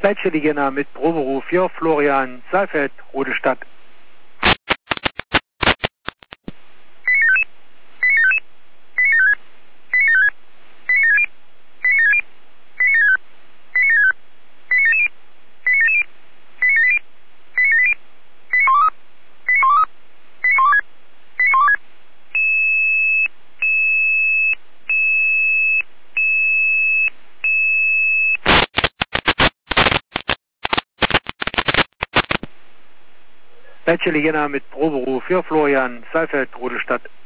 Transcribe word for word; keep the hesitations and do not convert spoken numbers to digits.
Bachelor mit Proberuf für Florian Seifert, Rodestadt. Bachelor mit Proberuf für Florian Seifert, Rodestadt.